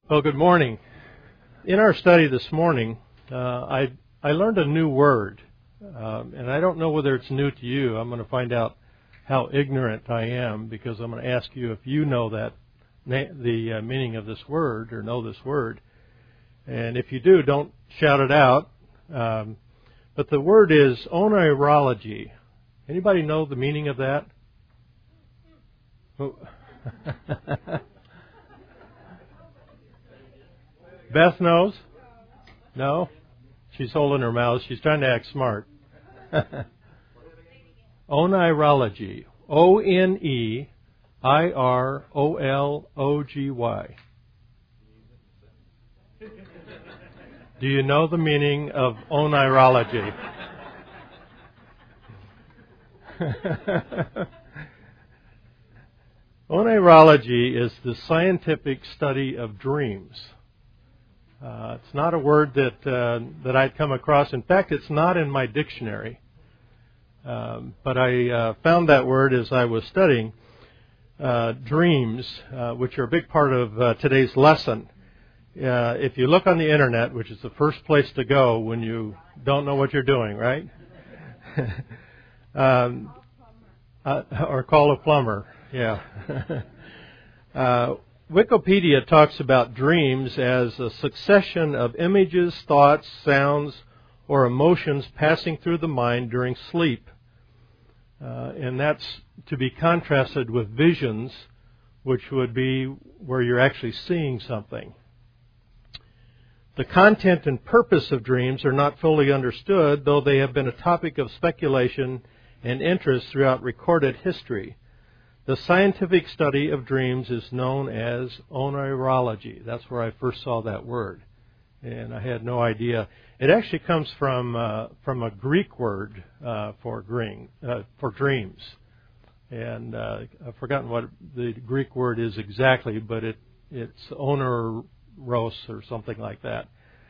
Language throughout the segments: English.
Well, good morning. In our study this morning, I learned a new word, and I don't know whether it's new to you. I'm going to find out how ignorant I am because I'm going to ask you if you know the meaning of this word or know this word. And if you do, don't shout it out. But the word is oneirology. Anybody know the meaning of that? Beth knows? No? She's holding her mouth. She's trying to act smart. Oneirology. Oneirology. Do you know the meaning of oneirology? Oneirology is the scientific study of dreams. It's not a word that I'd come across. In fact, it's not in my dictionary. But I found that word as I was studying dreams, which are a big part of today's lesson. If you look on the Internet, which is the first place to go when you don't know what you're doing, right? Or call a plumber, yeah. Wikipedia talks about dreams as a succession of images, thoughts, sounds, or emotions passing through the mind during sleep. And that's to be contrasted with visions, which would be where you're actually seeing something. The content and purpose of dreams are not fully understood, though they have been a topic of speculation and interest throughout recorded history. The scientifia study of dreams is known as oneirology. That's where I first saw that word, and I had no idea. It actually comes from a Greek word for dreams, and I've forgotten what the Greek word is exactly, but it's oneros or something like that.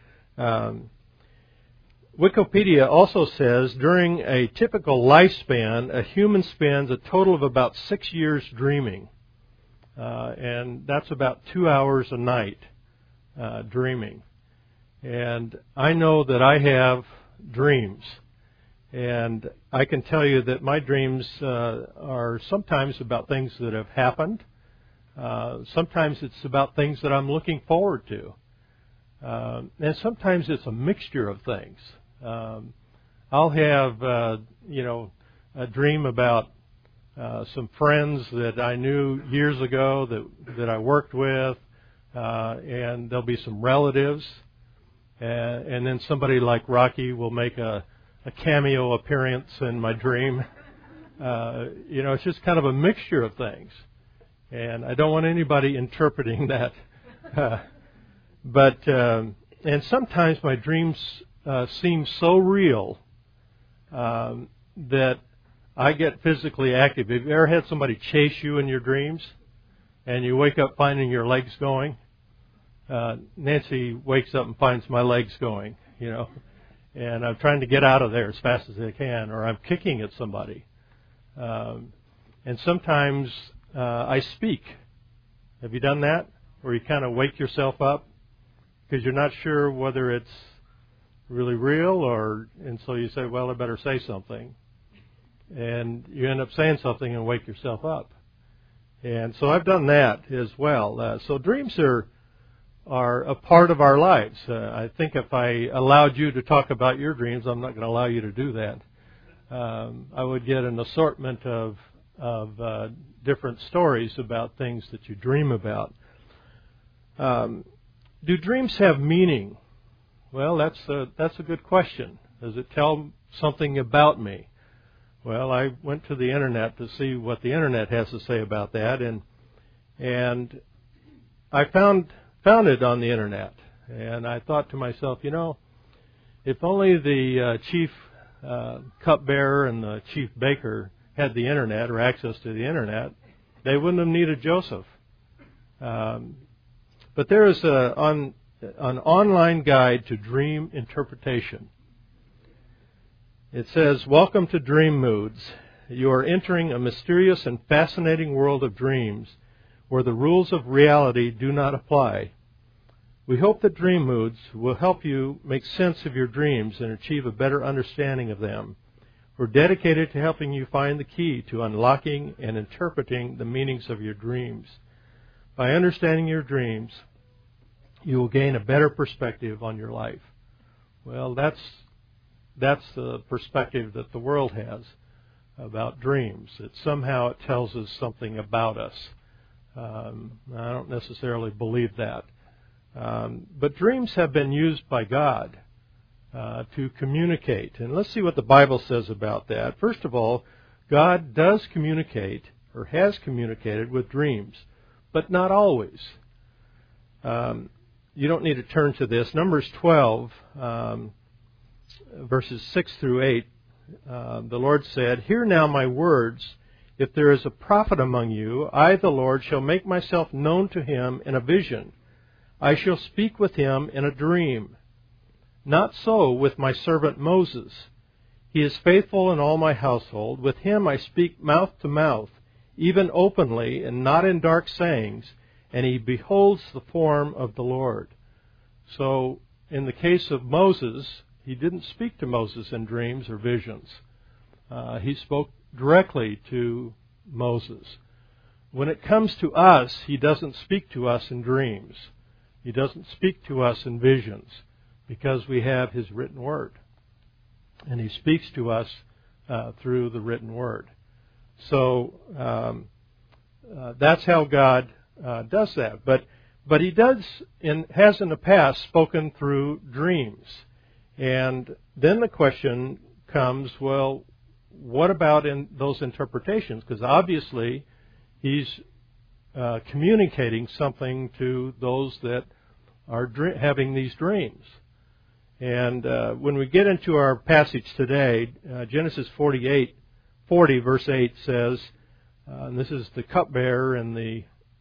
Wikipedia also says during a typical lifespan, a human spends a total of about 6 years dreaming. And that's about 2 hours a night dreaming. And I know that I have dreams. And I can tell you that my dreams are sometimes about things that have happened. Sometimes it's about things that I'm looking forward to. And sometimes it's a mixture of things. I'll have, a dream about some friends that I knew years ago that I worked with, and there'll be some relatives, and then somebody like Rocky will make a cameo appearance in my dream. It's just kind of a mixture of things, and I don't want anybody interpreting that. And sometimes my dreams seem so real that I get physically active. Have you ever had somebody chase you in your dreams and you wake up finding your legs going? Nancy wakes up and finds my legs going, and I'm trying to get out of there as fast as I can, or I'm kicking at somebody. And sometimes I speak. Have you done that? Where you kind of wake yourself up because you're not sure whether it's really real, and so you say, well, I better say something. And you end up saying something and wake yourself up. And so I've done that as well. So dreams are a part of our lives. I think if I allowed you to talk about your dreams, I'm not going to allow you to do that. I would get an assortment of different stories about things that you dream about. Do dreams have meaning? Well, that's a good question. Does it tell something about me? Well, I went to the Internet to see what the Internet has to say about that, and I found it on the Internet, and I thought to myself, if only the chief cupbearer and the chief baker had the Internet or access to the Internet, they wouldn't have needed Joseph. But there is an online guide to dream interpretation. It says, "Welcome to Dream Moods. You are entering a mysterious and fascinating world of dreams where the rules of reality do not apply. We hope that Dream Moods will help you make sense of your dreams and achieve a better understanding of them. We're dedicated to helping you find the key to unlocking and interpreting the meanings of your dreams. By understanding your dreams, you will gain a better perspective on your life. Well, that's the perspective that the world has about dreams. That somehow it tells us something about us. I don't necessarily believe that. But dreams have been used by God to communicate. And let's see what the Bible says about that. First of all, God does communicate, or has communicated, with dreams, but not always. You don't need to turn to this. Numbers 12, verses 6 through 8, the Lord said, "Hear now my words. If there is a prophet among you, I, the Lord, shall make myself known to him in a vision. I shall speak with him in a dream. Not so with my servant Moses. He is faithful in all my household. With him I speak mouth to mouth, even openly, and not in dark sayings, and he beholds the form of the Lord." So, in the case of Moses, he didn't speak to Moses in dreams or visions. He spoke directly to Moses. When it comes to us, he doesn't speak to us in dreams. He doesn't speak to us in visions, because we have his written word. And he speaks to us through the written word. So that's how God does that. But he does has in the past spoken through dreams. And then the question comes, well, what about in those interpretations? Because obviously he's communicating something to those that are having these dreams. And when we get into our passage today, Genesis 40 verse 8 says, and this is the cupbearer and the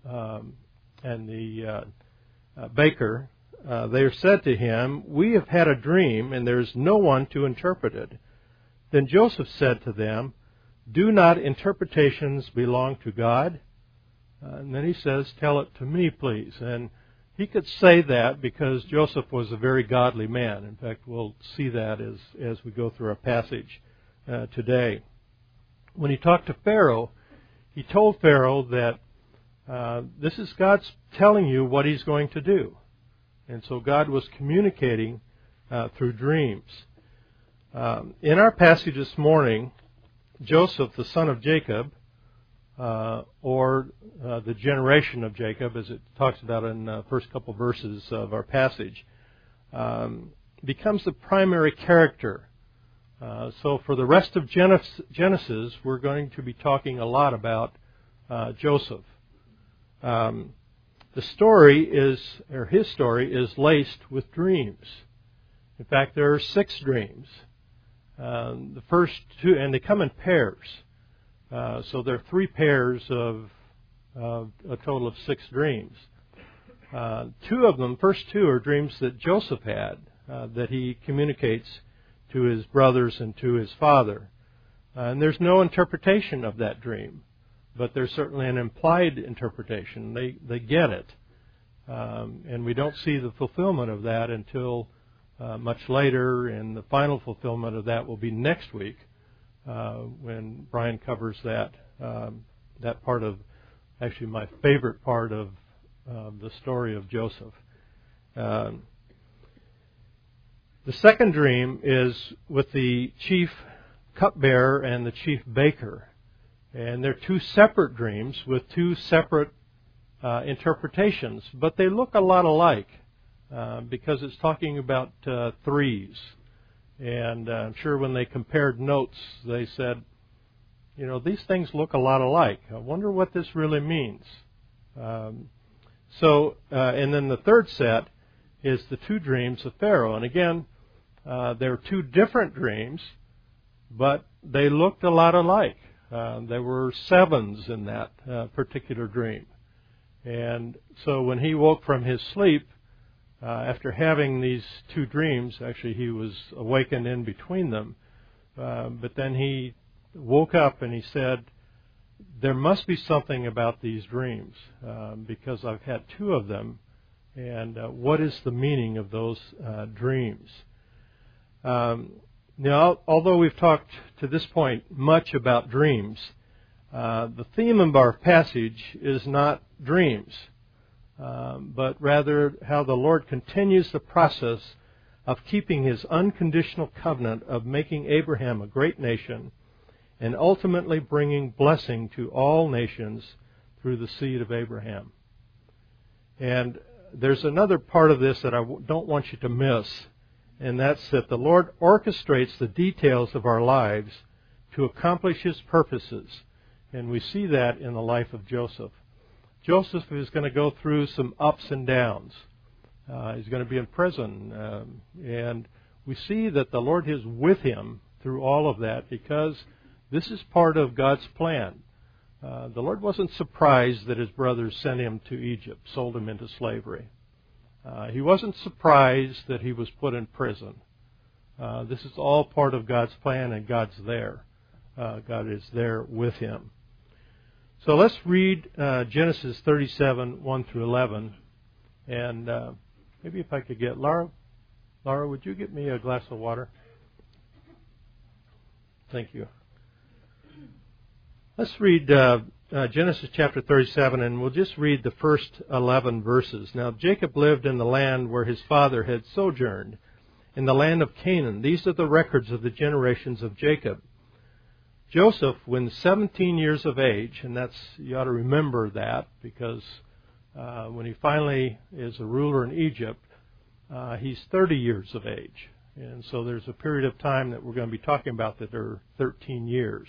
baker. They said to him, "We have had a dream, and there is no one to interpret it." Then Joseph said to them, "Do not interpretations belong to God?" And then he says, "Tell it to me, please." And he could say that because Joseph was a very godly man. In fact, we'll see that as we go through our passage today. When he talked to Pharaoh, he told Pharaoh that this is God's telling you what he's going to do. And so God was communicating through dreams. In our passage this morning, Joseph, the son of Jacob, or the generation of Jacob, as it talks about in the first couple verses of our passage, becomes the primary character. So for the rest of Genesis, we're going to be talking a lot about Joseph. His story is laced with dreams. In fact, there are 6 dreams. The first 2, and they come in pairs. So there are 3 pairs of a total of 6 dreams. 2 of them, first 2, are dreams that Joseph had, that he communicates to his brothers and to his father. And there's no interpretation of that dream, but there's certainly an implied interpretation. They get it. And we don't see the fulfillment of that until much later, and the final fulfillment of that will be next week when Brian covers that part of, actually my favorite part of the story of Joseph. The second dream is with the chief cupbearer and the chief baker. And they're 2 separate dreams with 2 separate interpretations, but they look a lot alike because it's talking about 3s. And I'm sure when they compared notes, they said, these things look a lot alike. I wonder what this really means. And then the third set is the 2 dreams of Pharaoh. And again, there are 2 different dreams, but they looked a lot alike. There were 7s in that particular dream. And so when he woke from his sleep, after having these 2 dreams, actually he was awakened in between them, but then he woke up and he said, there must be something about these dreams, because I've had 2 of them, And what is the meaning of those dreams? Now, although we've talked to this point much about dreams, the theme of our passage is not dreams, but rather how the Lord continues the process of keeping His unconditional covenant of making Abraham a great nation and ultimately bringing blessing to all nations through the seed of Abraham. And there's another part of this that I don't want you to miss, and that's that the Lord orchestrates the details of our lives to accomplish His purposes. And we see that in the life of Joseph. Joseph is going to go through some ups and downs. He's going to be in prison. And we see that the Lord is with him through all of that because this is part of God's plan. The Lord wasn't surprised that his brothers sent him to Egypt, sold him into slavery. He wasn't surprised that he was put in prison. This is all part of God's plan, and God's there. God is there with him. So let's read Genesis 37, 1 through 11. And maybe if I could get Laura. Laura, would you get me a glass of water? Thank you. Let's read Genesis chapter 37, and we'll just read the first 11 verses. Now, Jacob lived in the land where his father had sojourned, in the land of Canaan. These are the records of the generations of Jacob. Joseph, when 17 years of age, and you ought to remember that, because when he finally is a ruler in Egypt, he's 30 years of age. And so there's a period of time that we're going to be talking about that are 13 years.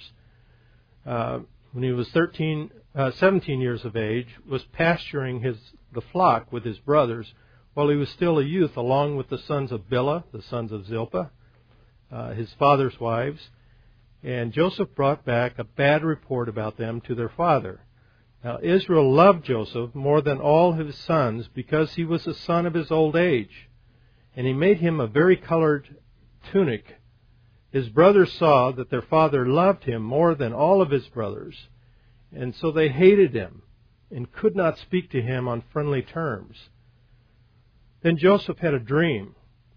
When he was 17 years of age, was pasturing the flock with his brothers while he was still a youth, along with the sons of Bilhah, the sons of Zilpah, his father's wives. And Joseph brought back a bad report about them to their father. Now Israel loved Joseph more than all his sons because he was the son of his old age, and he made him a vari-colored tunic. His brothers saw that their father loved him more than all of his brothers, and so they hated him and could not speak to him on friendly terms. Then Joseph had a dream.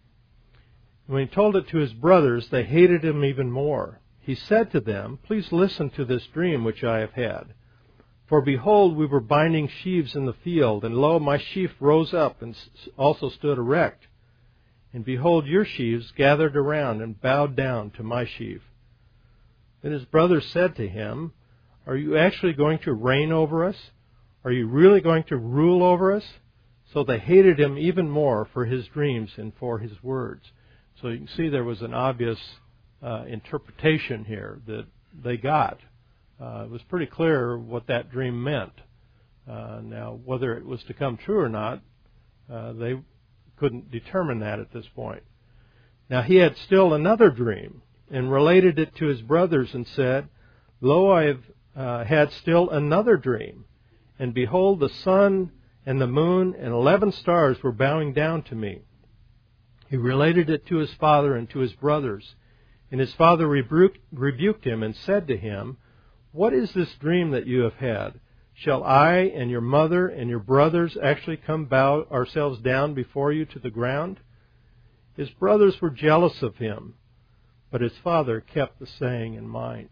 When he told it to his brothers, they hated him even more. He said to them, "Please listen to this dream which I have had. For behold, we were binding sheaves in the field, and lo, my sheaf rose up and also stood erect. And behold, your sheaves gathered around and bowed down to my sheaf." Then his brothers said to him, "Are you actually going to reign over us? Are you really going to rule over us?" So they hated him even more for his dreams and for his words. So you can see there was an obvious interpretation here that they got. It was pretty clear what that dream meant. Now, whether it was to come true or not, they couldn't determine that at this point. Now, he had still another dream and related it to his brothers and said, "Lo, I have had still another dream. And behold, the sun and the moon and 11 stars were bowing down to me." He related it to his father and to his brothers. And his father rebuked him and said to him, "What is this dream that you have had? Shall I and your mother and your brothers actually come bow ourselves down before you to the ground?" His brothers were jealous of him, but his father kept the saying in mind.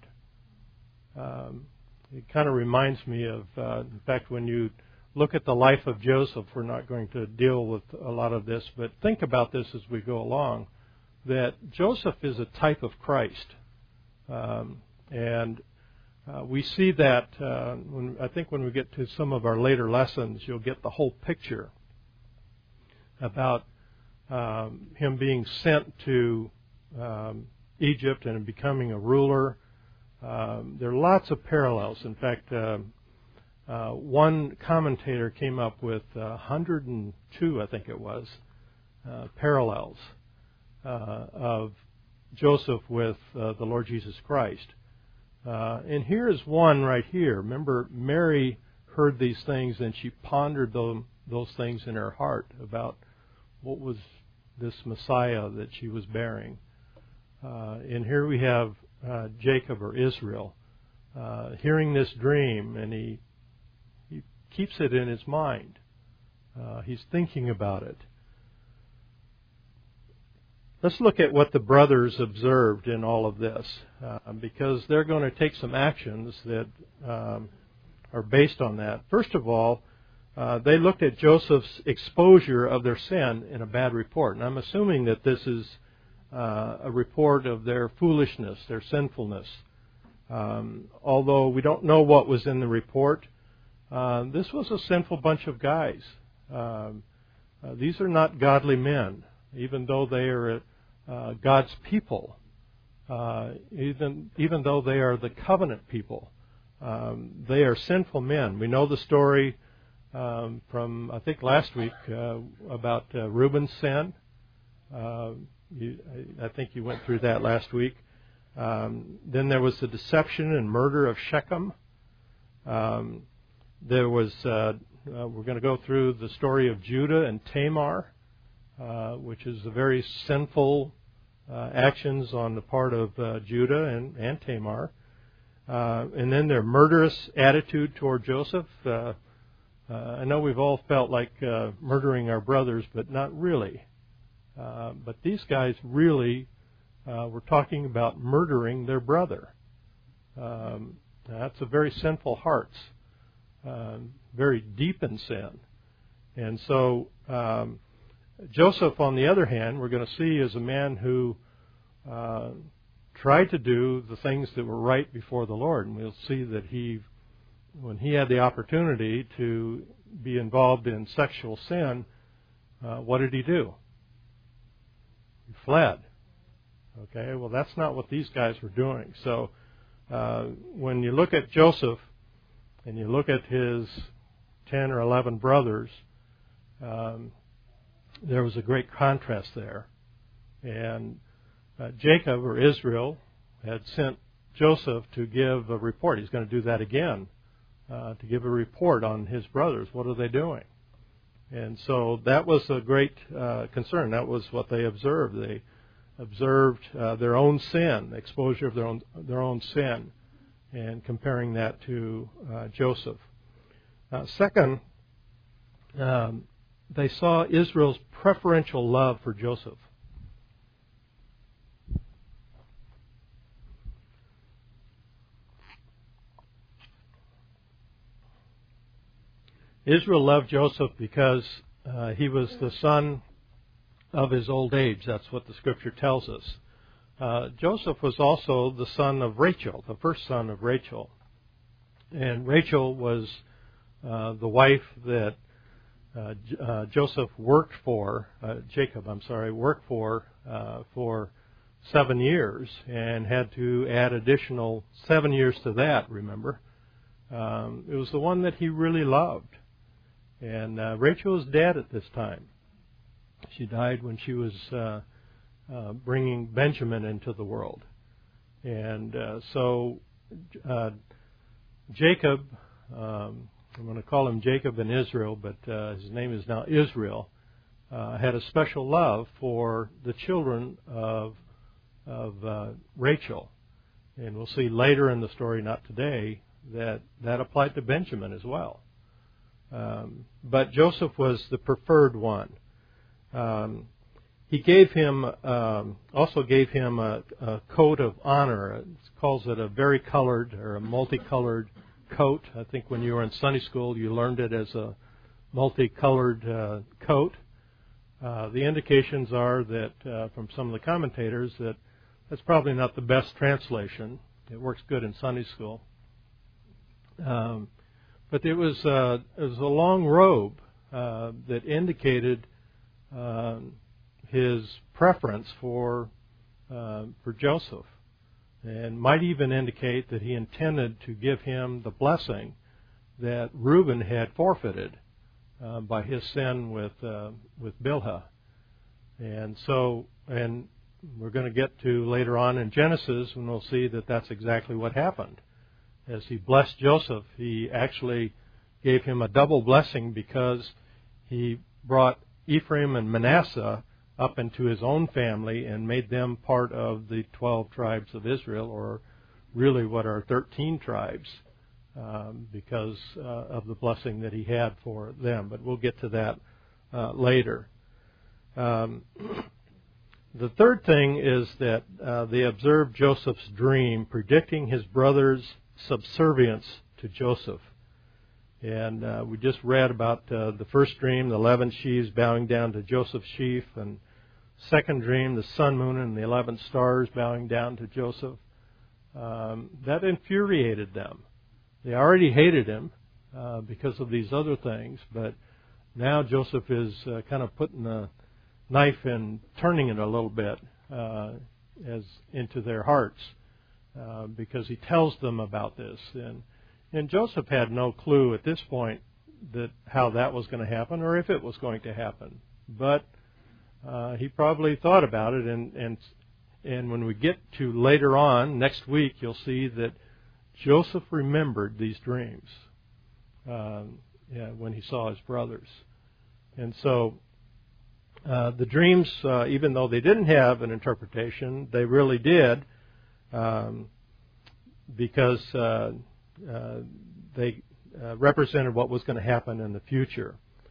It kind of reminds me of, in fact, when you look at the life of Joseph, we're not going to deal with a lot of this, but think about this as we go along, that Joseph is a type of Christ. We see that I think when we get to some of our later lessons, you'll get the whole picture about him being sent to Egypt and becoming a ruler. There are lots of parallels. In fact, one commentator came up with 102, I think it was, parallels of Joseph with the Lord Jesus Christ. And here's one right here. Remember, Mary heard these things and she pondered those things in her heart about what was this Messiah that she was bearing. And here we have Jacob, or Israel, hearing this dream, and he keeps it in his mind. He's thinking about it. Let's look at what the brothers observed in all of this, because they're going to take some actions that are based on that. First of all, they looked at Joseph's exposure of their sin in a bad report. And I'm assuming that this is a report of their foolishness, their sinfulness. Although we don't know what was in the report, this was a sinful bunch of guys. These are not godly men, even though they are God's people, even though they are the covenant people. They are sinful men. We know the story from, I think, last week about Reuben's sin. I think you went through that last week. Then there was the deception and murder of Shechem. There was, we're going to go through the story of Judah and Tamar, which is a very sinful actions on the part of Judah and Tamar. And then their murderous attitude toward Joseph. I know we've all felt like murdering our brothers, but not really. But these guys really were talking about murdering their brother. That's a very sinful hearts, very deep in sin. And so Joseph, on the other hand, we're going to see is a man who tried to do the things that were right before the Lord. And we'll see that when he had the opportunity to be involved in sexual sin, what did he do? He fled. Okay, well, that's not what these guys were doing. So when you look at Joseph and you look at his 10 or 11 brothers, there was a great contrast there. And Jacob, or Israel, had sent Joseph to give a report. He's going to do that again, to give a report on his brothers. What are they doing? And so that was a great concern. That was what they observed. They observed their own sin, exposure of their own sin, and comparing that to Joseph. Second, they saw Israel's preferential love for Joseph. Israel loved Joseph because he was the son of his old age. That's what the Scripture tells us. Joseph was also the son of Rachel, the first son of Rachel. And Rachel was the wife that Jacob worked for 7 years and had to add additional 7 years to that, remember. It was the one that he really loved. And Rachel was dead at this time. She died when she was bringing Benjamin into the world. And so Jacob, I'm going to call him Jacob in Israel, but his name is now Israel, had a special love for the children of Rachel. And we'll see later in the story, not today, that applied to Benjamin as well. But Joseph was the preferred one. He also gave him a coat of honor. It calls it a varicolored or a multicolored coat. I think when you were in Sunday school, you learned it as a multicolored coat. The indications are that from some of the commentators that that's probably not the best translation. It works good in Sunday school. But it was a long robe that indicated his preference for Joseph, and might even indicate that he intended to give him the blessing that Reuben had forfeited by his sin with Bilhah. And we're going to get to later on in Genesis, and we'll see that that's exactly what happened. As he blessed Joseph, he actually gave him a double blessing because he brought Ephraim and Manasseh up into his own family and made them part of the 12 tribes of Israel, or really what are 13 tribes because of the blessing that he had for them. But we'll get to that later. The third thing is that they observed Joseph's dream, predicting his brother's subservience to Joseph. And we just read about the first dream, the 11 sheaves bowing down to Joseph's sheaf, and second dream, the sun, moon, and the 11 stars bowing down to Joseph. That infuriated them. They already hated him because of these other things, but now Joseph is kind of putting the knife and turning it a little bit as into their hearts because he tells them about this. And Joseph had no clue at this point that how that was going to happen or if it was going to happen. But he probably thought about it, and when we get to later on, next week, you'll see that Joseph remembered these dreams when he saw his brothers. And so the dreams, even though they didn't have an interpretation, they really did because they represented what was going to happen in the future.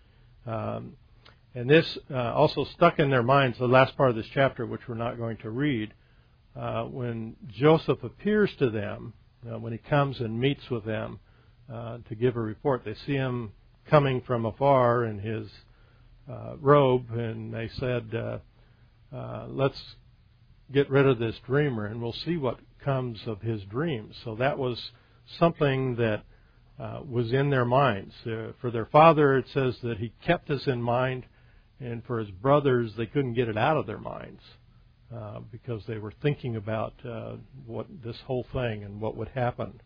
And this also stuck in their minds, the last part of this chapter, which we're not going to read, when Joseph appears to them, when he comes and meets with them to give a report. They see him coming from afar in his robe, and they said, let's get rid of this dreamer, and we'll see what comes of his dreams. So that was something that was in their minds. For their father, it says that he kept this in mind, and for his brothers, they couldn't get it out of their minds because they were thinking about what this whole thing and what would happen.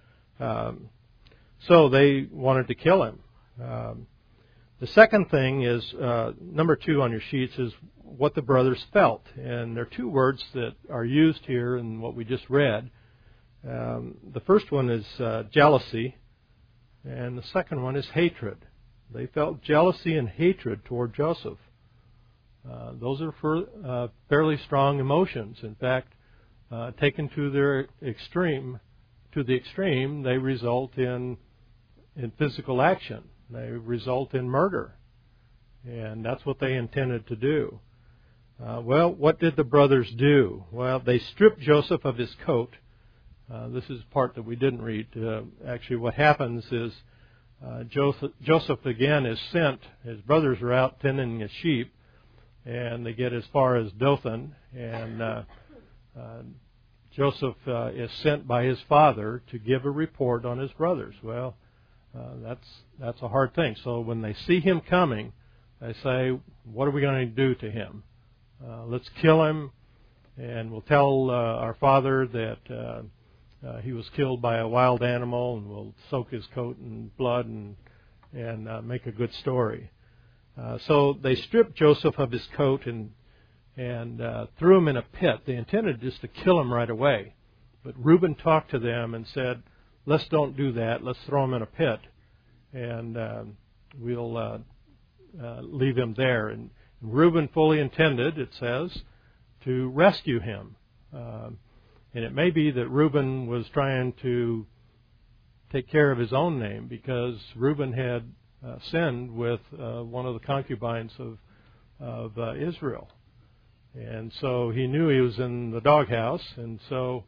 So they wanted to kill him. The second thing is, number 2 on your sheets, is what the brothers felt. And there are 2 words that are used here in what we just read. The first one is jealousy, and the second one is hatred. They felt jealousy and hatred toward Joseph. Those are fairly strong emotions. In fact, taken to the extreme, they result in physical action. They result in murder. And that's what they intended to do. Well, what did the brothers do? Well, they stripped Joseph of his coat. This is the part that we didn't read. Actually, what happens is Joseph again is sent. His brothers are out tending his sheep, and they get as far as Dothan. And Joseph is sent by his father to give a report on his brothers. Well, that's a hard thing. So when they see him coming, they say, what are we going to do to him? Let's kill him, and we'll tell our father that he was killed by a wild animal, and we'll soak his coat in blood and make a good story. So they stripped Joseph of his coat and threw him in a pit. They intended just to kill him right away. But Reuben talked to them and said, let's don't do that. Let's throw him in a pit, and we'll leave him there. And Reuben fully intended, it says, to rescue him. And it may be that Reuben was trying to take care of his own name, because Reuben had sinned with one of the concubines of Israel. And so he knew he was in the doghouse, and so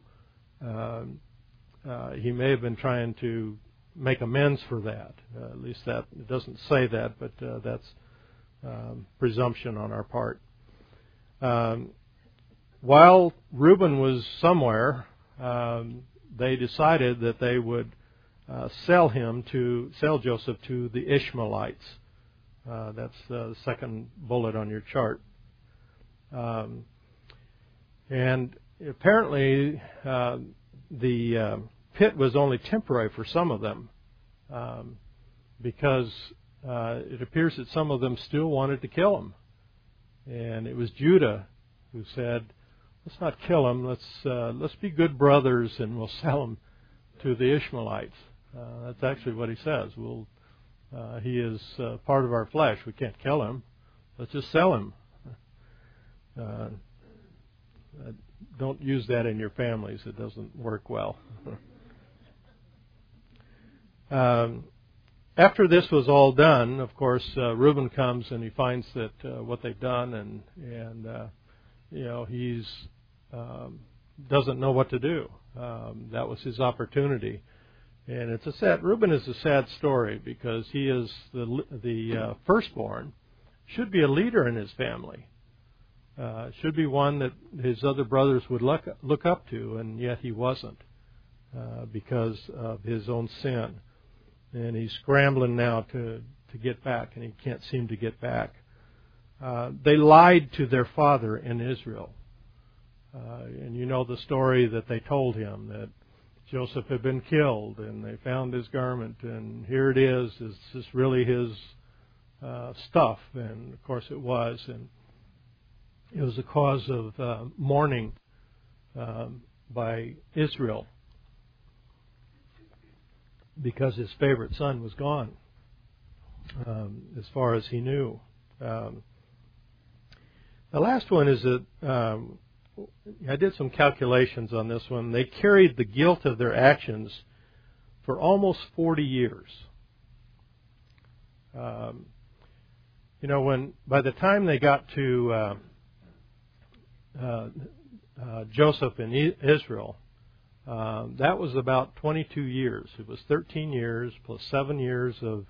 he may have been trying to make amends for that. At least that, it doesn't say that, but that's presumption on our part. While Reuben was somewhere, they decided that they would sell Joseph to the Ishmaelites. That's the second bullet on your chart. And apparently the pit was only temporary for some of them, because it appears that some of them still wanted to kill him. And it was Judah who said, let's not kill him, let's be good brothers, and we'll sell him to the Ishmaelites. That's actually what he says. He is part of our flesh. We can't kill him. Let's just sell him. Don't use that in your families. It doesn't work well. After this was all done, of course, Reuben comes and he finds that what they've done, and he's doesn't know what to do. That was his opportunity, and Reuben is a sad story because he is the firstborn, should be a leader in his family, should be one that his other brothers would look up to, and yet he wasn't because of his own sin. And he's scrambling now to get back, and he can't seem to get back. They lied to their father in Israel. And you know the story that they told him, that Joseph had been killed, and they found his garment, and here it is this really his stuff? And of course it was, and it was a cause of mourning by Israel, because his favorite son was gone, as far as he knew. The last one is that I did some calculations on this one. They carried the guilt of their actions for almost 40 years. When by the time they got to Joseph in Israel, that was about 22 years. It was 13 years plus 7 years of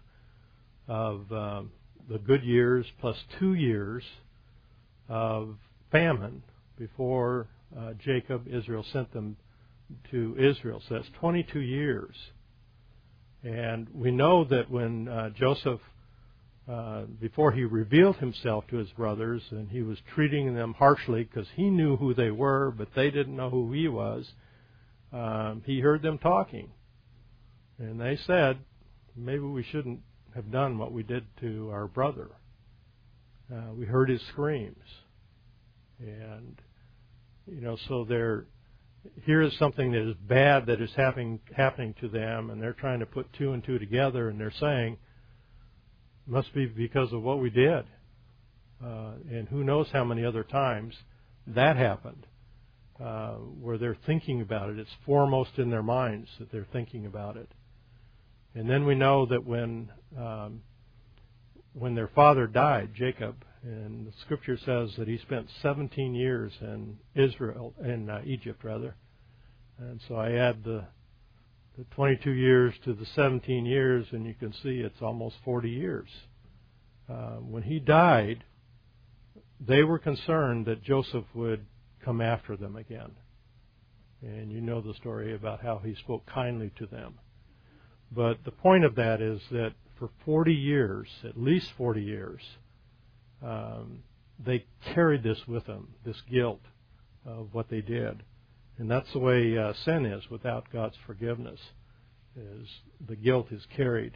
the good years plus 2 years of famine before Israel sent them to Israel. So that's 22 years. And we know that when Joseph, before he revealed himself to his brothers, and he was treating them harshly because he knew who they were, but they didn't know who he was, he heard them talking. And they said, maybe we shouldn't have done what we did to our brother. We heard his screams. And, so here is something that is bad that is happening to them, and they're trying to put two and two together, and they're saying, must be because of what we did. And who knows how many other times that happened, where they're thinking about it. It's foremost in their minds that they're thinking about it. And then we know that when their father died, Jacob, and the Scripture says that he spent 17 years in Egypt, and so I add the 22 years to the 17 years, and you can see it's almost 40 years. When he died, they were concerned that Joseph would come after them again. And you know the story about how he spoke kindly to them. But the point of that is that for 40 years, at least 40 years, they carried this with them, this guilt of what they did. And that's the way sin is without God's forgiveness, is the guilt is carried.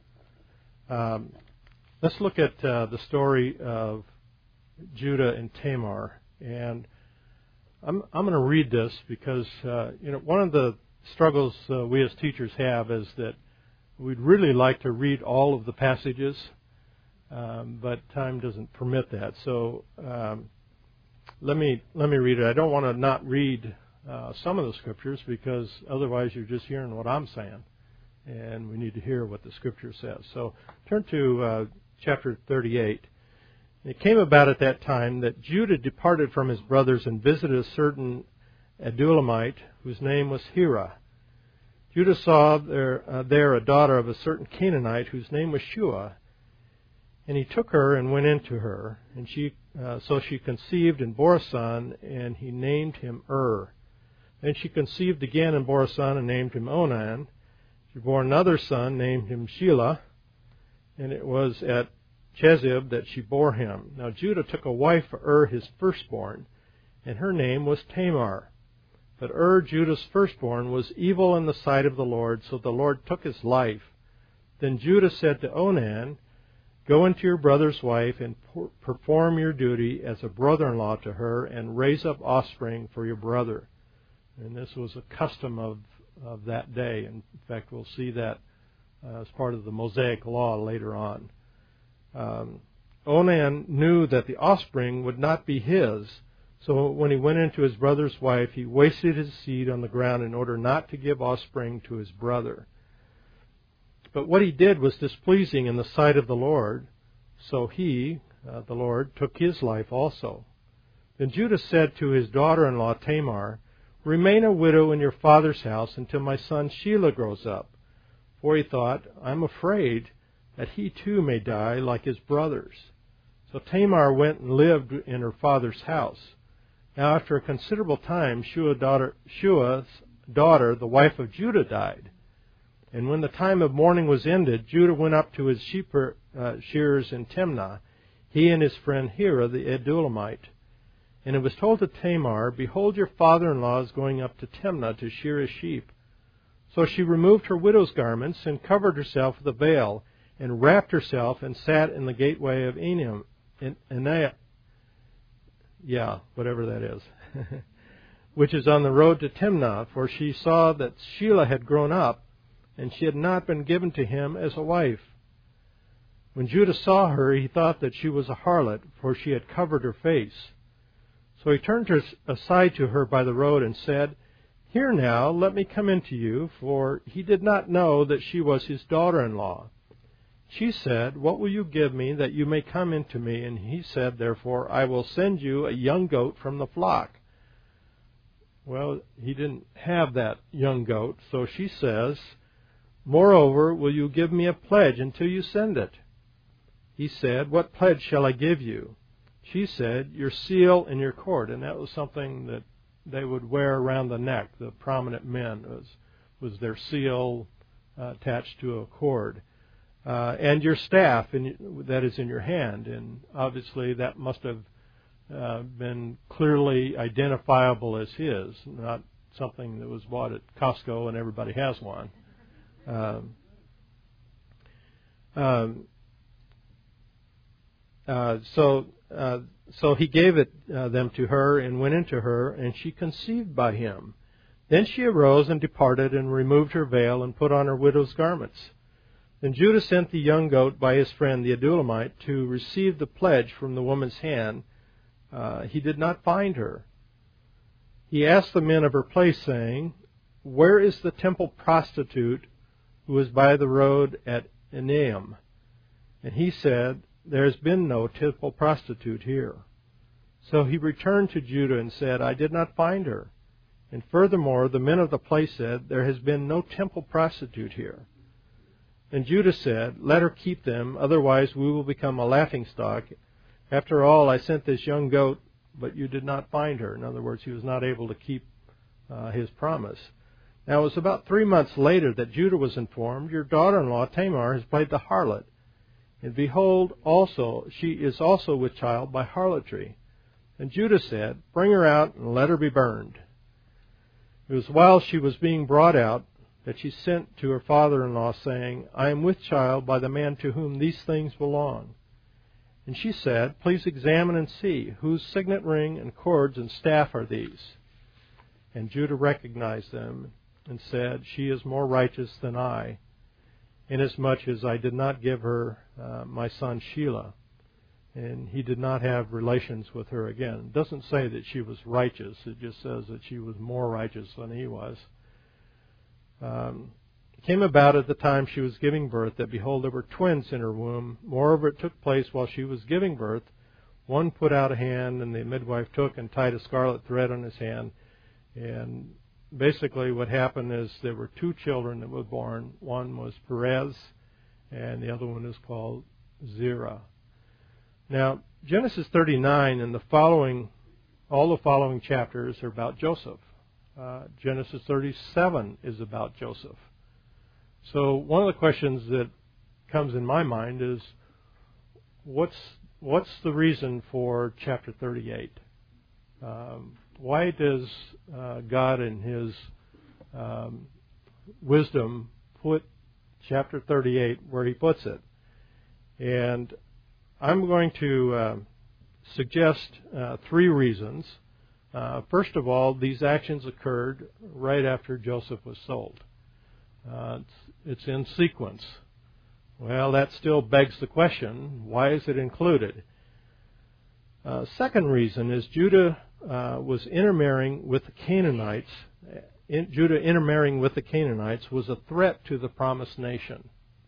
Let's look at the story of Judah and Tamar. And I'm going to read this because one of the struggles we as teachers have is that we'd really like to read all of the passages, but time doesn't permit that. So let me read it. I don't want to not read some of the scriptures, because otherwise you're just hearing what I'm saying, and we need to hear what the Scripture says. So turn to chapter 38. It came about at that time that Judah departed from his brothers and visited a certain Adullamite whose name was Hira. Judah saw there a daughter of a certain Canaanite whose name was Shua, and he took her and went into her, and so she conceived and bore a son, and he named him Then she conceived again and bore a son and named him Onan. She bore another son, named him Shelah, and it was at Chezib that she bore him. Now Judah took a wife for his firstborn, and her name was Tamar. But Judah's firstborn, was evil in the sight of the Lord, so the Lord took his life. Then Judah said to Onan, Go into your brother's wife and perform your duty as a brother-in-law to her, and raise up offspring for your brother. And this was a custom of that day. In fact, we'll see that as part of the Mosaic law later on. Onan knew that the offspring would not be his, so when he went into his brother's wife, he wasted his seed on the ground in order not to give offspring to his brother. But what he did was displeasing in the sight of the Lord, so he, the Lord, took his life also. Then Judah said to his daughter-in-law Tamar, "Remain a widow in your father's house until my son Shelah grows up." For he thought, "I'm afraid that he too may die like his brothers." So Tamar went and lived in her father's house. Now after a considerable time, Shua's daughter, the wife of Judah, died. And when the time of mourning was ended, Judah went up to his sheep shearers in Timnah, he and his friend Hira the Adullamite. And it was told to Tamar, "Behold, your father-in-law is going up to Timnah to shear his sheep." So she removed her widow's garments and covered herself with a veil, and wrapped herself and sat in the gateway of Enaim, whatever that is, which is on the road to Timnah, for she saw that Shelah had grown up, and she had not been given to him as a wife. When Judah saw her, he thought that she was a harlot, for she had covered her face. So he turned aside to her by the road and said, "Here now, let me come in to you," for he did not know that she was his daughter-in-law. She said, "What will you give me that you may come in to me?" And he said, "Therefore, I will send you a young goat from the flock." Well, he didn't have that young goat, so she says, "Moreover, will you give me a pledge until you send it?" He said, "What pledge shall I give you?" She said, "Your seal and your cord." And that was something that they would wear around the neck. The prominent men was their seal attached to a cord. And your staff that is in your hand. And obviously that must have been clearly identifiable as his, not something that was bought at Costco and everybody has one. So he gave them to her and went into her, and she conceived by him. Then she arose and departed and removed her veil and put on her widow's garments. Then Judah sent the young goat by his friend the Adullamite to receive the pledge from the woman's hand. He did not find her. He asked the men of her place, saying, "Where is the temple prostitute who is by the road at Enaim?" And he said, "There has been no temple prostitute here." So he returned to Judah and said, "I did not find her." And furthermore, the men of the place said, "There has been no temple prostitute here." And Judah said, "Let her keep them, otherwise we will become a laughingstock. After all, I sent this young goat, but you did not find her." In other words, he was not able to keep his promise. Now it was about 3 months later that Judah was informed, "Your daughter-in-law Tamar has played the harlot. And behold, she is also with child by harlotry." And Judah said, "Bring her out and let her be burned." It was while she was being brought out that she sent to her father-in-law, saying, "I am with child by the man to whom these things belong." And she said, "Please examine and see, whose signet ring and cords and staff are these?" And Judah recognized them and said, "She is more righteous than I, inasmuch as I did not give her my son Shelah." And he did not have relations with her again. It doesn't say that she was righteous. It just says that she was more righteous than he was. It came about at the time she was giving birth that, behold, there were twins in her womb. Moreover, it took place while she was giving birth. One put out a hand, and the midwife took and tied a scarlet thread on his hand. And basically what happened is there were 2 children that were born. One was Perez, and the other one is called Zerah. Now, Genesis 39 and all the following chapters are about Joseph. Genesis 37 is about Joseph. So one of the questions that comes in my mind is, what's the reason for chapter 38? Why does God in His wisdom put chapter 38 where He puts it? And I'm going to suggest 3 reasons. First of all, these actions occurred right after Joseph was sold. It's in sequence. Well, that still begs the question, why is it included? Second reason is Judah was intermarrying with the Canaanites. Judah intermarrying with the Canaanites was a threat to the promised nation.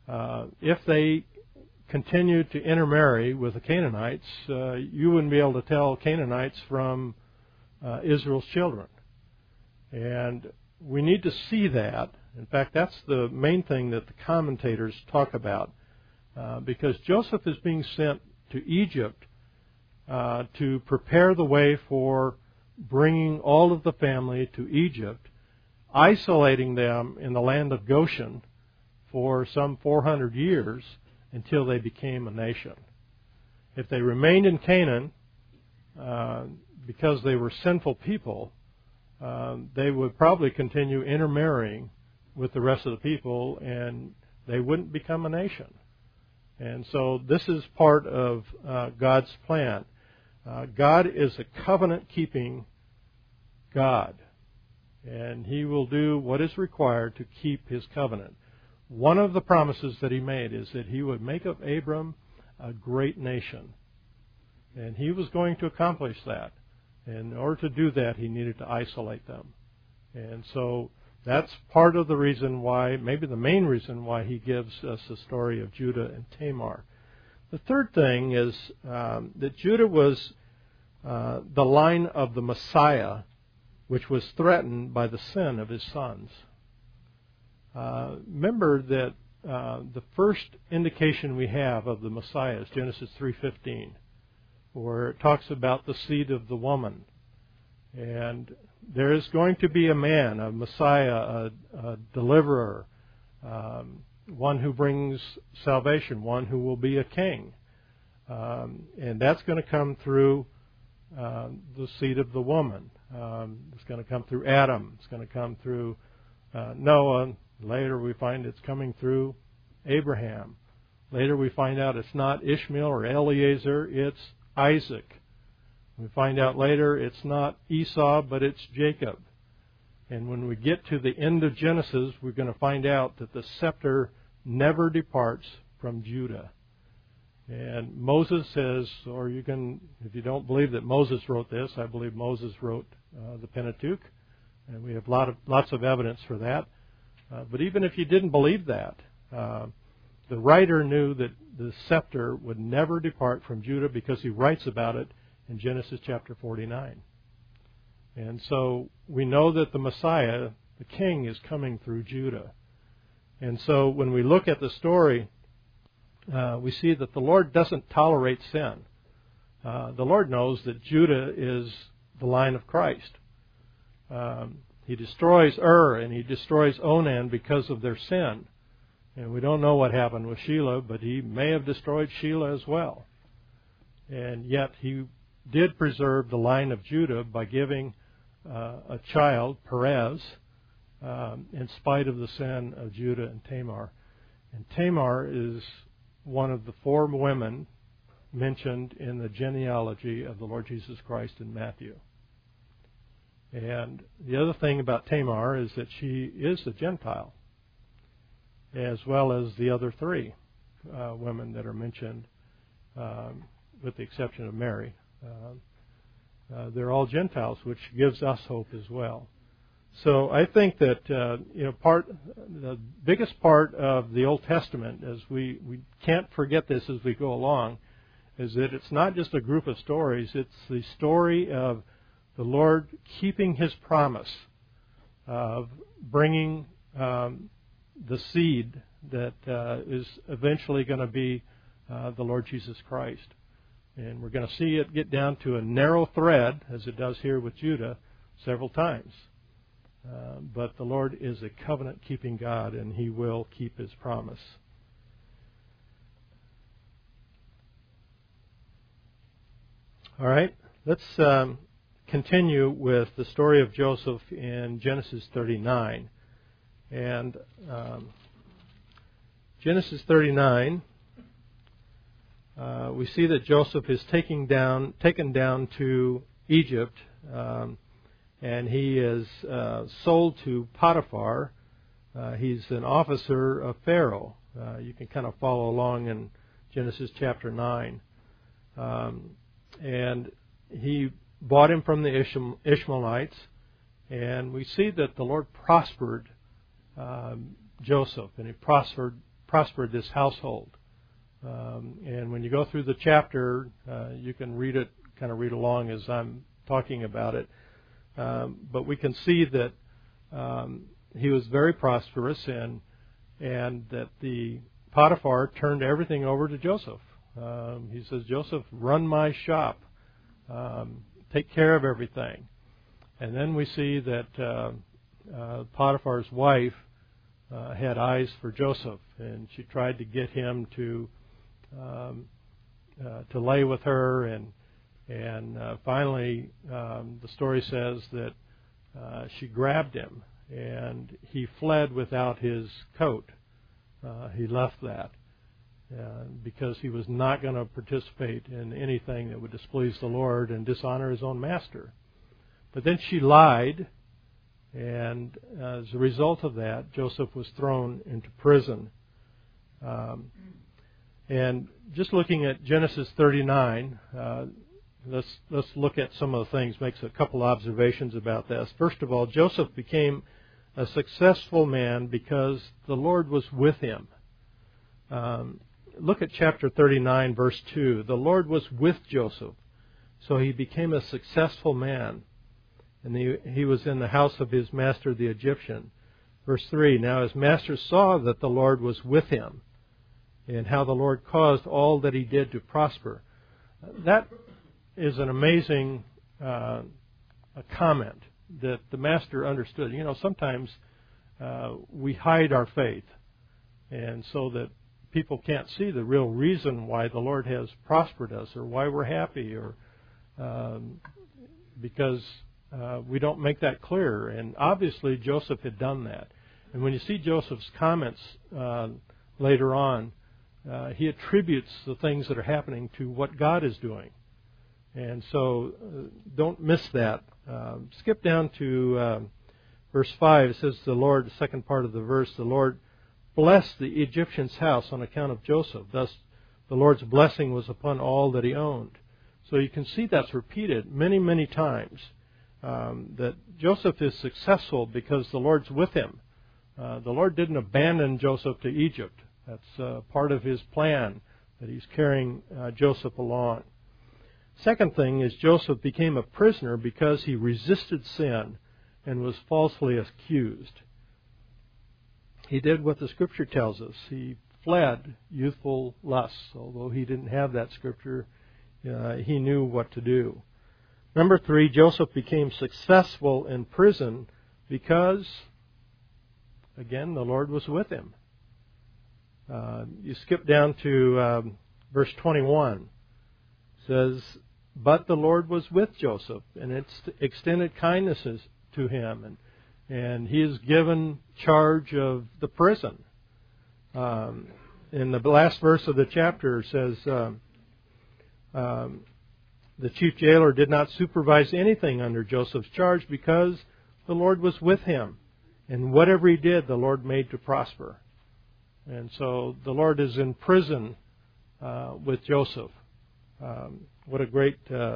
If they continued to intermarry with the Canaanites, you wouldn't be able to tell Canaanites from Israel's children. And we need to see that. In fact, that's the main thing that the commentators talk about, because Joseph is being sent to Egypt to prepare the way for bringing all of the family to Egypt, isolating them in the land of Goshen for some 400 years until they became a nation. If they remained in Canaan, because they were sinful people, they would probably continue intermarrying with the rest of the people, and they wouldn't become a nation. And so this is part of God's plan. God is a covenant-keeping God, and He will do what is required to keep His covenant. One of the promises that He made is that He would make of Abram a great nation, and He was going to accomplish that. And in order to do that, He needed to isolate them. And so that's part of the reason why, maybe the main reason why He gives us the story of Judah and Tamar. The third thing is that Judah was the line of the Messiah, which was threatened by the sin of his sons. Remember that the first indication we have of the Messiah is Genesis 3:15, where it talks about the seed of the woman. And there is going to be a man, a Messiah, a deliverer, one who brings salvation, one who will be a king. And that's going to come through the seed of the woman. It's going to come through Adam. It's going to come through Noah. Later we find it's coming through Abraham. Later we find out it's not Ishmael or Eliezer, it's Isaac. We find out later it's not Esau, but it's Jacob. And when we get to the end of Genesis, we're going to find out that the scepter never departs from Judah. And Moses says, or you can, if you don't believe that Moses wrote this, I believe Moses wrote the Pentateuch, and we have lots of evidence for that. But even if you didn't believe that, the writer knew that the scepter would never depart from Judah because he writes about it in Genesis chapter 49. And so we know that the Messiah, the King, is coming through Judah. And so when we look at the story, we see that the Lord doesn't tolerate sin. The Lord knows that Judah is the line of Christ. He destroys Ur and He destroys Onan because of their sin. And we don't know what happened with Shelah, but He may have destroyed Shelah as well. And yet He did preserve the line of Judah by giving a child, Perez, in spite of the sin of Judah and Tamar. And Tamar is one of the 4 women mentioned in the genealogy of the Lord Jesus Christ in Matthew. And the other thing about Tamar is that she is a Gentile, as well as the other 3 women that are mentioned, with the exception of Mary. They're all Gentiles, which gives us hope as well. So I think that the biggest part of the Old Testament, as we can't forget this as we go along, is that it's not just a group of stories. It's the story of the Lord keeping His promise of bringing the seed that is eventually going to be the Lord Jesus Christ. And we're going to see it get down to a narrow thread, as it does here with Judah, several times. But the Lord is a covenant-keeping God, and He will keep His promise. All right, let's continue with the story of Joseph in Genesis 39. And Genesis 39, we see that Joseph is taken down to Egypt, and he is sold to Potiphar. He's an officer of Pharaoh. You can kind of follow along in Genesis chapter 9. And he bought him from the Ishmaelites, and we see that the Lord prospered Joseph, and He prospered prospered this household. And when you go through the chapter, you can read it, kind of read along as I'm talking about it. But we can see that he was very prosperous, and that the Potiphar turned everything over to Joseph. He says, Joseph, run my shop. Take care of everything. And then we see that Potiphar's wife had eyes for Joseph, and she tried to get him to lay with her, and finally the story says that she grabbed him, and he fled without his coat. He left that because he was not going to participate in anything that would displease the Lord and dishonor his own master. But then she lied, and as a result of that, Joseph was thrown into prison. And just looking at Genesis 39, let's look at some of the things, makes a couple observations about this. First of all, Joseph became a successful man because the Lord was with him. Look at chapter 39, verse 2. The Lord was with Joseph, so he became a successful man. And he was in the house of his master, the Egyptian. Verse 3, now his master saw that the Lord was with him, and how the Lord caused all that he did to prosper. That is an amazing a comment that the master understood. You know, sometimes we hide our faith, and so that people can't see the real reason why the Lord has prospered us, or why we're happy, or because we don't make that clear. And obviously Joseph had done that. And when you see Joseph's comments later on, he attributes the things that are happening to what God is doing. And so don't miss that. Skip down to verse 5. It says the Lord, the second part of the verse, the Lord blessed the Egyptian's house on account of Joseph. Thus the Lord's blessing was upon all that he owned. So you can see that's repeated many, many times. That Joseph is successful because the Lord's with him. The Lord didn't abandon Joseph to Egypt. That's part of his plan, that he's carrying Joseph along. Second thing is Joseph became a prisoner because he resisted sin and was falsely accused. He did what the Scripture tells us. He fled youthful lusts. Although he didn't have that Scripture, he knew what to do. Number 3, Joseph became successful in prison because, again, the Lord was with him. You skip down to verse 21. It says, but the Lord was with Joseph, and it's extended kindnesses to him, and he is given charge of the prison. In the last verse of the chapter it says, the chief jailer did not supervise anything under Joseph's charge because the Lord was with him. And whatever he did, the Lord made to prosper. And so the Lord is in prison with Joseph. What a great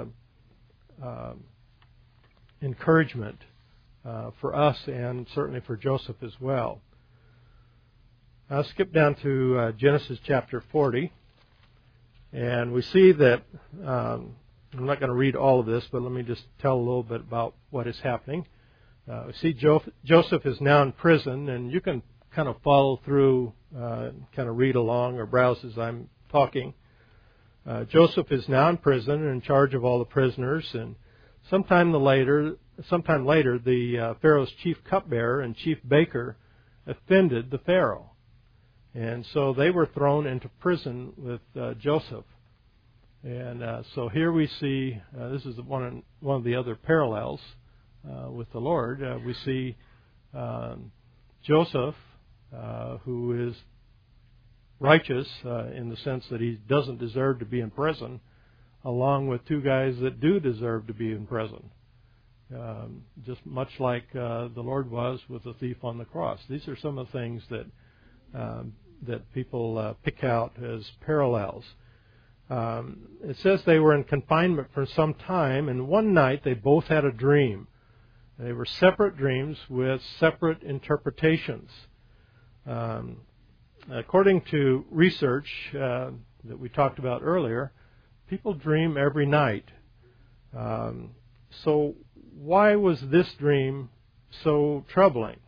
encouragement for us, and certainly for Joseph as well. I'll skip down to Genesis chapter 40. And we see that... I'm not going to read all of this, but let me just tell a little bit about what is happening. We see Joseph is now in prison, and you can kind of follow through, kind of read along or browse as I'm talking. Joseph is now in prison and in charge of all the prisoners, and sometime later, the Pharaoh's chief cupbearer and chief baker offended the Pharaoh. And so they were thrown into prison with Joseph. And so here we see, this is one of the other parallels with the Lord. We see Joseph, who is righteous in the sense that he doesn't deserve to be in prison, along with two guys that do deserve to be in prison. Just much like the Lord was with the thief on the cross. These are some of the things that people pick out as parallels. It says they were in confinement for some time, and one night they both had a dream. They were separate dreams with separate interpretations. according to research that we talked about earlier, people dream every night. So why was this dream so troubling?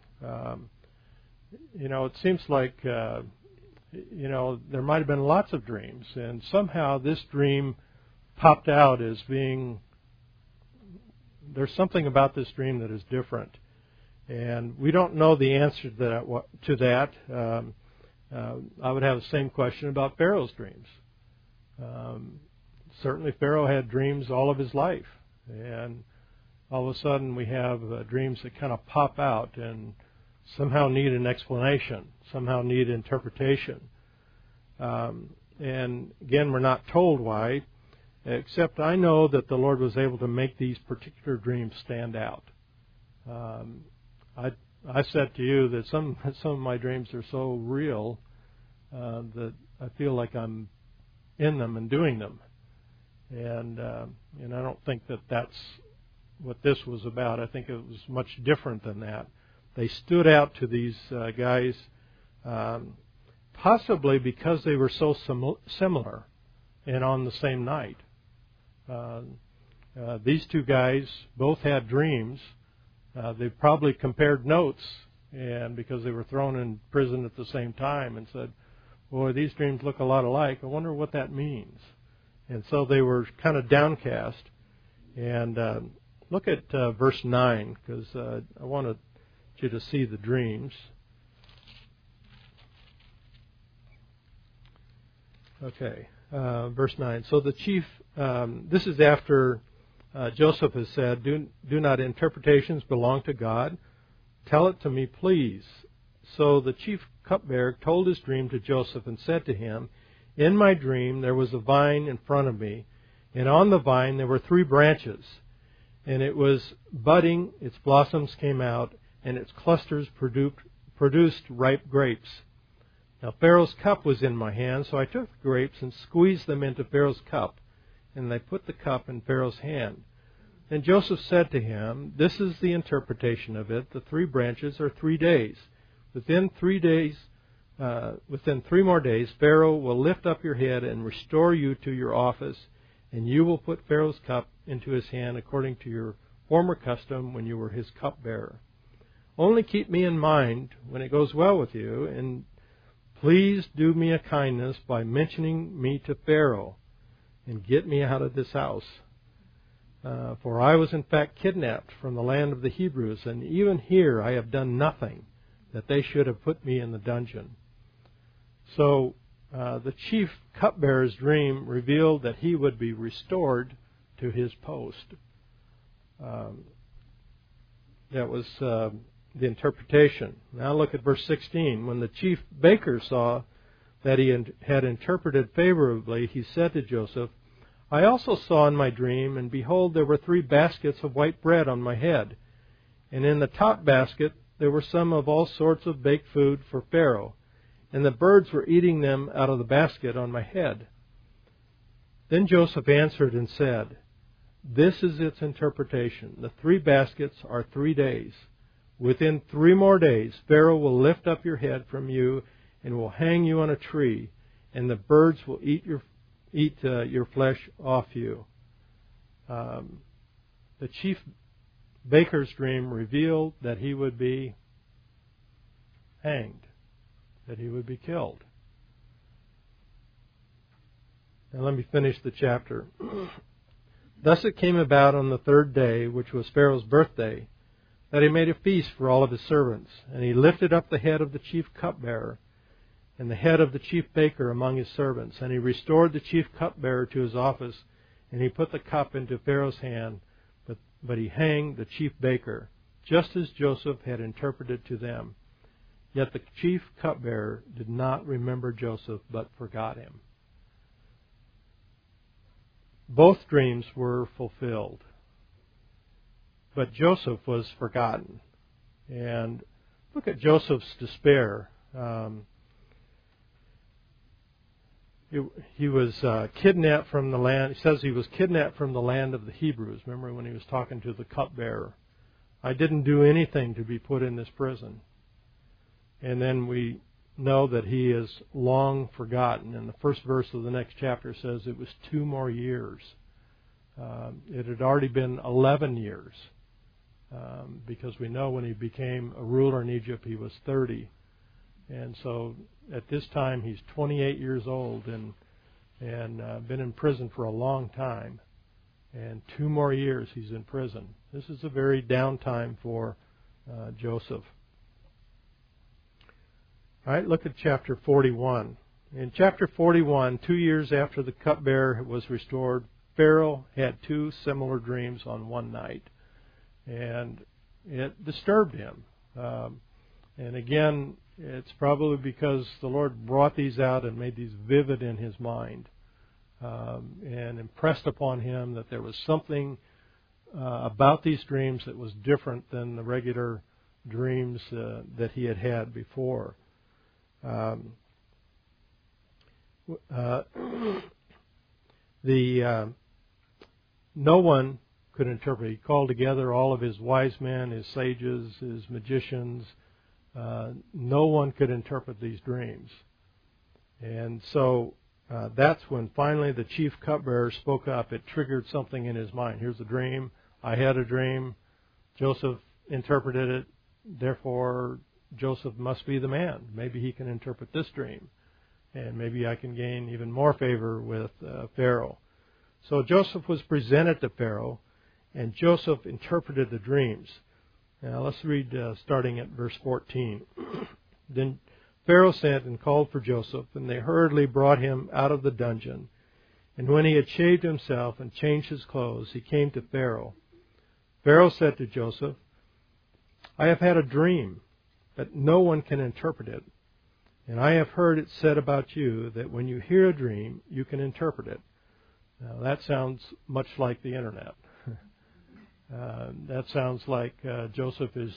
It seems like, there might have been lots of dreams, and somehow this dream popped out as being, there's something about this dream that is different. And we don't know the answer to that. I would have the same question about Pharaoh's dreams. Certainly Pharaoh had dreams all of his life, and all of a sudden we have dreams that kind of pop out and somehow need an explanation, somehow need interpretation. And again, we're not told why, except I know that the Lord was able to make these particular dreams stand out. I said to you that some of my dreams are so real that I feel like I'm in them and doing them. And I don't think that that's what this was about. I think it was much different than that. They stood out to these guys, possibly because they were so similar and on the same night. These two guys both had dreams. They probably compared notes, and because they were thrown in prison at the same time, and said, boy, these dreams look a lot alike. I wonder what that means. And so they were kind of downcast. And look at verse 9, because I wanted you to see the dreams. Okay, verse 9. So the chief, this is after Joseph has said, do not interpretations belong to God? Tell it to me, please. So the chief cupbearer told his dream to Joseph and said to him, in my dream there was a vine in front of me, and on the vine there were 3 branches, and it was budding, its blossoms came out, and its clusters produced ripe grapes. Now Pharaoh's cup was in my hand, so I took the grapes and squeezed them into Pharaoh's cup, and I put the cup in Pharaoh's hand. And Joseph said to him, this is the interpretation of it. The 3 branches are 3 days. Within 3 more days, Pharaoh will lift up your head and restore you to your office, and you will put Pharaoh's cup into his hand according to your former custom when you were his cupbearer. Only keep me in mind when it goes well with you, and please do me a kindness by mentioning me to Pharaoh, and get me out of this house. For I was in fact kidnapped from the land of the Hebrews, and even here I have done nothing that they should have put me in the dungeon. So the chief cupbearer's dream revealed that he would be restored to his post. That was the interpretation. Now look at verse 16. When the chief baker saw that he had interpreted favorably, he said to Joseph, I also saw in my dream, and behold, there were 3 baskets of white bread on my head, and in the top basket there were some of all sorts of baked food for Pharaoh, and the birds were eating them out of the basket on my head. Then Joseph answered and said, this is its interpretation. The 3 baskets are 3 days. Within 3 more days, Pharaoh will lift up your head from you and will hang you on a tree, and the birds will eat your flesh off you. The chief baker's dream revealed that he would be hanged, that he would be killed. Now let me finish the chapter. Thus it came about on the 3rd day, which was Pharaoh's birthday, that he made a feast for all of his servants, and he lifted up the head of the chief cupbearer and the head of the chief baker among his servants, and he restored the chief cupbearer to his office, and he put the cup into Pharaoh's hand, but he hanged the chief baker, just as Joseph had interpreted to them. Yet the chief cupbearer did not remember Joseph, but forgot him. Both dreams were fulfilled, but Joseph was forgotten. And look at Joseph's despair. He was kidnapped from the land. He says he was kidnapped from the land of the Hebrews. Remember when he was talking to the cupbearer? I didn't do anything to be put in this prison. And then we know that he is long forgotten. And the first verse of the next chapter says it was 2 more years. It had already been 11 years, because we know when he became a ruler in Egypt, he was 30. And so at this time, he's 28 years old and been in prison for a long time. And 2 more years he's in prison. This is a very down time for Joseph. All right, look at chapter 41. In chapter 41, 2 years after the cupbearer was restored, Pharaoh had 2 similar dreams on one night. And it disturbed him. And again, it's probably because the Lord brought these out and made these vivid in his mind. And impressed upon him that there was something about these dreams that was different than the regular dreams that he had had before. No one could interpret. He called together all of his wise men, his sages, his magicians. No one could interpret these dreams. And so that's when finally the chief cupbearer spoke up. It triggered something in his mind. Here's a dream. I had a dream. Joseph interpreted it. Therefore, Joseph must be the man. Maybe he can interpret this dream. And maybe I can gain even more favor with Pharaoh. So Joseph was presented to Pharaoh, and Joseph interpreted the dreams. Now let's read starting at verse 14. Then Pharaoh sent and called for Joseph, and they hurriedly brought him out of the dungeon. And when he had shaved himself and changed his clothes, he came to Pharaoh. Pharaoh said to Joseph, I have had a dream, but no one can interpret it. And I have heard it said about you that when you hear a dream, you can interpret it. Now that sounds much like the Internet. That sounds like Joseph is,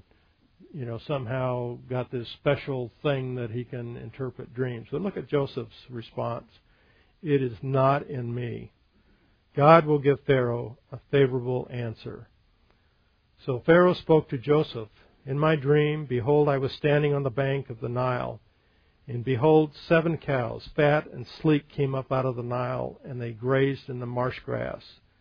somehow got this special thing that he can interpret dreams. But look at Joseph's response. It is not in me. God will give Pharaoh a favorable answer. So Pharaoh spoke to Joseph. In my dream, behold, I was standing on the bank of the Nile. And behold, 7 cows, fat and sleek, came up out of the Nile, and they grazed in the marsh grass.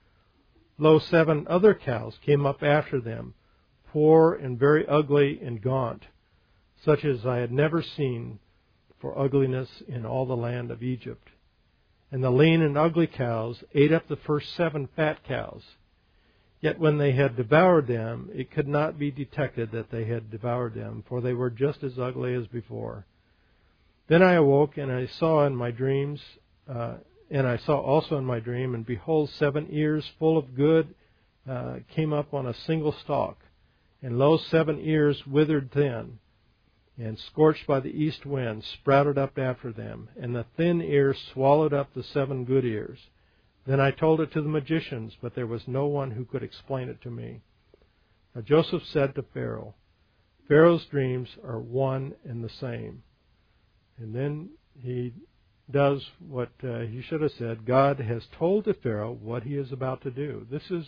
Lo, 7 other cows came up after them, poor and very ugly and gaunt, such as I had never seen for ugliness in all the land of Egypt. And the lean and ugly cows ate up the first 7 fat cows. Yet when they had devoured them, it could not be detected that they had devoured them, for they were just as ugly as before. Then I awoke, and I saw in my dreams, and I saw also in my dream, and behold, 7 ears full of good came up on a single stalk. And lo, 7 ears withered thin, and scorched by the east wind, sprouted up after them. And the thin ears swallowed up the 7 good ears. Then I told it to the magicians, but there was no one who could explain it to me. Now Joseph said to Pharaoh, Pharaoh's dreams are one and the same. And then he does what he should have said. God has told to Pharaoh what he is about to do. This is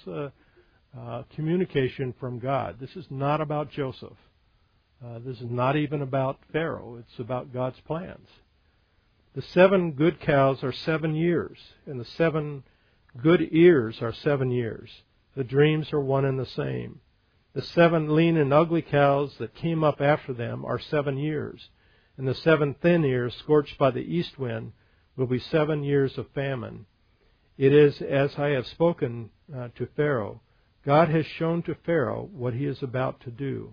communication from God. This is not about Joseph. This is not even about Pharaoh. It's about God's plans. The 7 good cows are 7 years, and the 7 good ears are 7 years. The dreams are one and the same. The 7 lean and ugly cows that came up after them are 7 years. And the 7 thin ears, scorched by the east wind, will be 7 years of famine. It is as I have spoken to Pharaoh. God has shown to Pharaoh what he is about to do.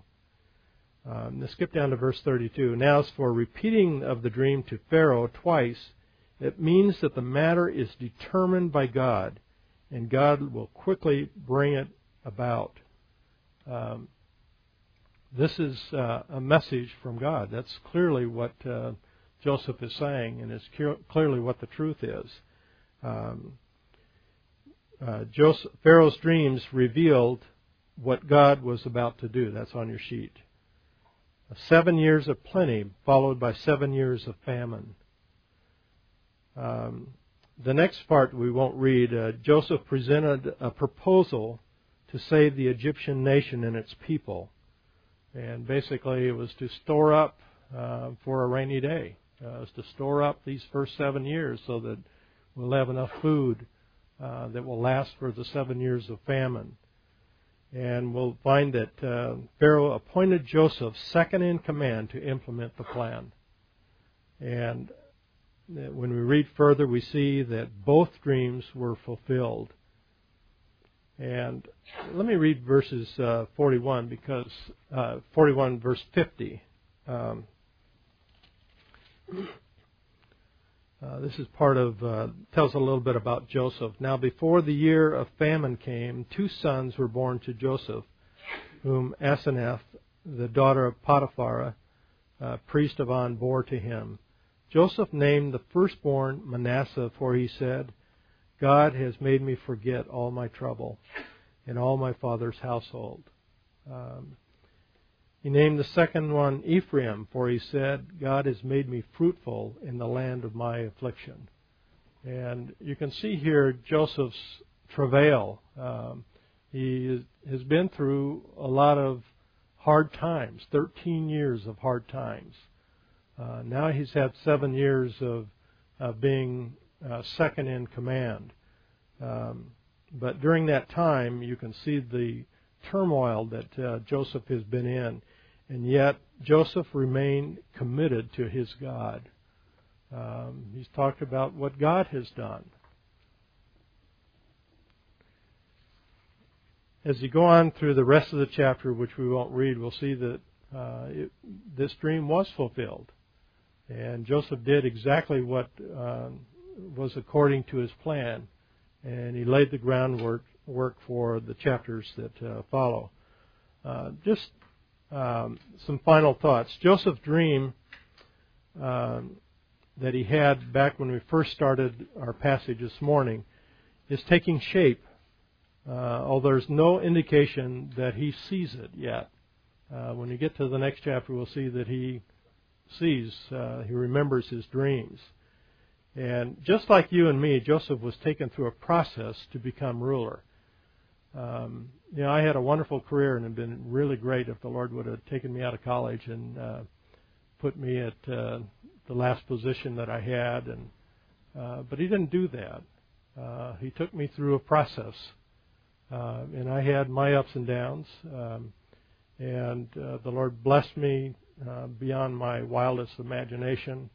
Let's skip down to verse 32. Now, as for repeating of the dream to Pharaoh twice, it means that the matter is determined by God, and God will quickly bring it about. This is a message from God. That's clearly what Joseph is saying, and it's clearly what the truth is. Pharaoh's dreams revealed what God was about to do. That's on your sheet. 7 years of plenty, followed by 7 years of famine. The next part we won't read. Joseph presented a proposal to save the Egyptian nation and its people. And basically it was to store up for a rainy day. Is to store up these first 7 years so that we'll have enough food that will last for the 7 years of famine. And we'll find that Pharaoh appointed Joseph second in command to implement the plan. And when we read further, we see that both dreams were fulfilled. And let me read verses 41, because 41 verse 50. This is part of, tells a little bit about Joseph. Now before the year of famine came, 2 sons were born to Joseph, whom Asenath, the daughter of Potiphar, priest of On, bore to him. Joseph named the firstborn Manasseh, for he said, God has made me forget all my trouble and all my father's household. He named the second one Ephraim, for he said, God has made me fruitful in the land of my affliction. And you can see here Joseph's travail. He has been through a lot of hard times, 13 years of hard times. Now he's had 7 years of being second in command. But during that time, you can see the turmoil that Joseph has been in. And yet, Joseph remained committed to his God. He's talked about what God has done. As you go on through the rest of the chapter, which we won't read, we'll see that this dream was fulfilled. And Joseph did exactly what was according to his plan. And he laid the groundwork for the chapters that follow. Just some final thoughts. Joseph's dream that he had back when we first started our passage this morning is taking shape, although there's no indication that he sees it yet. When we get to the next chapter, we'll see that he remembers his dreams. And just like you and me, Joseph was taken through a process to become ruler. I had a wonderful career, and it would have been really great if the Lord would have taken me out of college and put me at the last position that I had. But He didn't do that. He took me through a process, and I had my ups and downs. And the Lord blessed me beyond my wildest imagination.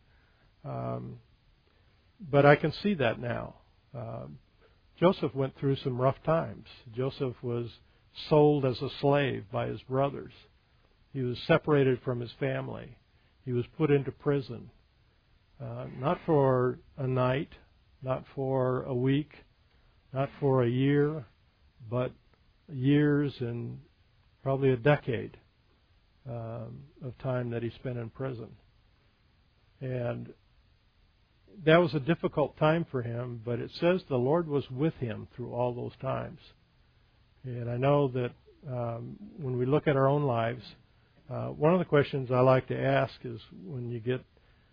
But I can see that now. Joseph went through some rough times. Joseph was sold as a slave by his brothers. He was separated from his family. He was put into prison. Not for a night, not for a week, not for a year, but years and probably a decade of time that he spent in prison. And that was a difficult time for him, but it says the Lord was with him through all those times. And I know that when we look at our own lives, one of the questions I like to ask is when you get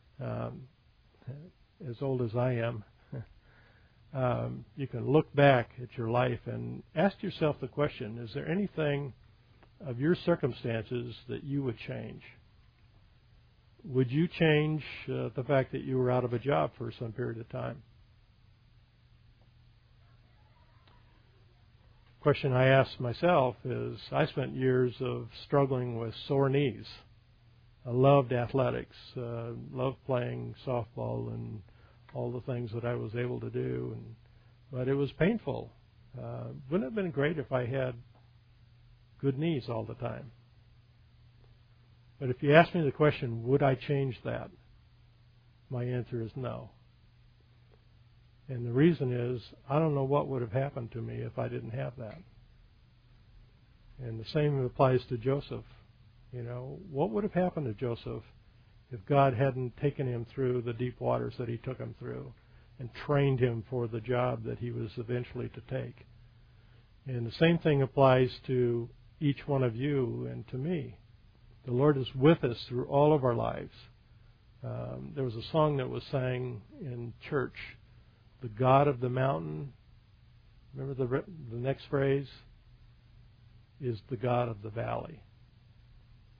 as old as I am, you can look back at your life and ask yourself the question, is there anything of your circumstances that you would change? Would you change the fact that you were out of a job for some period of time? The question I ask myself is, I spent years of struggling with sore knees. I loved athletics, loved playing softball and all the things that I was able to do, but it was painful. Wouldn't it have been great if I had good knees all the time? But if you ask me the question, would I change that? My answer is no. And the reason is, I don't know what would have happened to me if I didn't have that. And the same applies to Joseph. What would have happened to Joseph if God hadn't taken him through the deep waters that He took him through and trained him for the job that he was eventually to take? And the same thing applies to each one of you and to me. The Lord is with us through all of our lives. There was a song that was sang in church, the God of the mountain. Remember the next phrase? Is the God of the valley.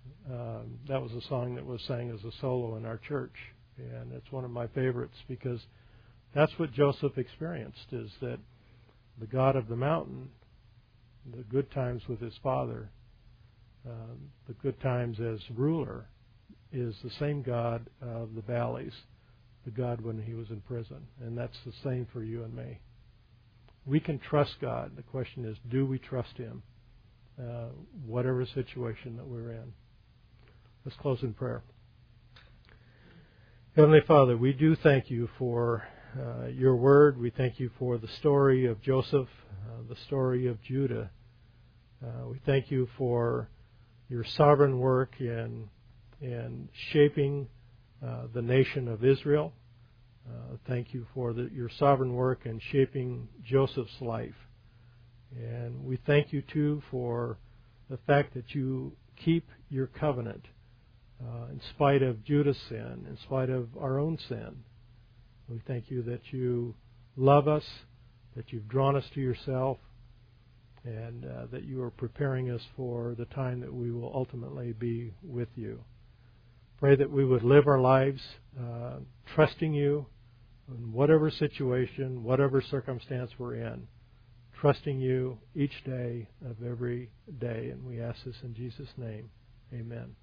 That was a song that was sang as a solo in our church, and it's one of my favorites because that's what Joseph experienced, is that the God of the mountain, the good times with his father, the good times as ruler, is the same God of the valleys, the God when he was in prison. And that's the same for you and me. We can trust God. The question is, do we trust him? Whatever situation that we're in. Let's close in prayer. Heavenly Father, we do thank you for your word. We thank you for the story of Joseph, the story of Judah. We thank you for your sovereign work in shaping the nation of Israel. Thank you for your sovereign work in shaping Joseph's life. And we thank you, too, for the fact that you keep your covenant in spite of Judah's sin, in spite of our own sin. We thank you that you love us, that you've drawn us to yourself, and that you are preparing us for the time that we will ultimately be with you. Pray that we would live our lives trusting you in whatever situation, whatever circumstance we're in, trusting you each day of every day. And we ask this in Jesus' name. Amen.